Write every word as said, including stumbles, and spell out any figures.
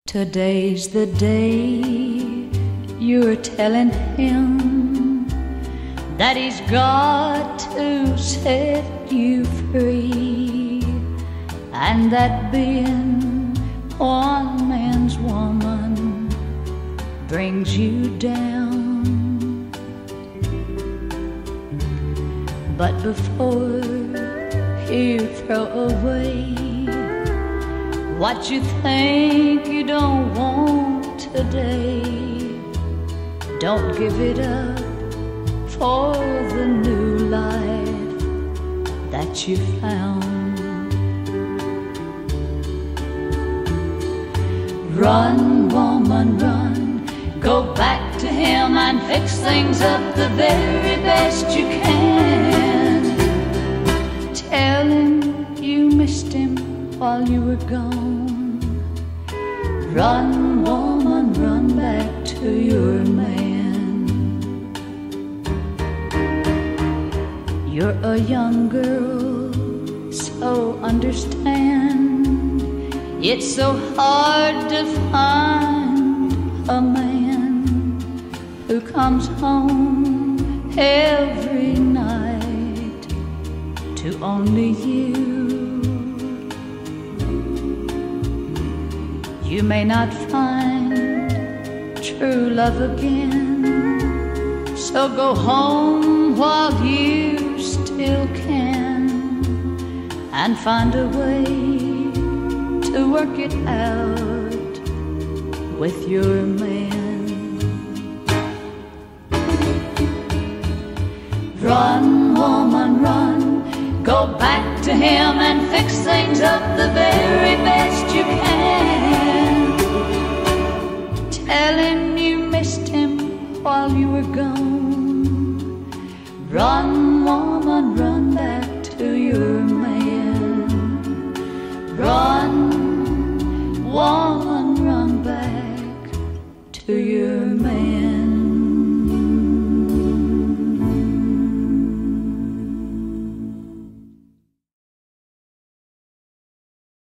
Today's the day you're telling him that he's got to set you free, and that being one man's woman brings you down. But before you throw away what you think you don't want today, don't give it up for the new life that you found. Run, woman, run, go back to him and fix things up the very best you can. Tell him you missed him while you were gone. Run, woman, run back to your man. You're a young girl, so understand, it's so hard to find a man who comes home every night to only you. You may not find true love again, so go home while you still can, and find a way to work it out with your man. Run, woman, run, go back to him and fix things up the very best you can. Tell him you missed him while you were gone. Run, woman, run back to your man. Run, woman.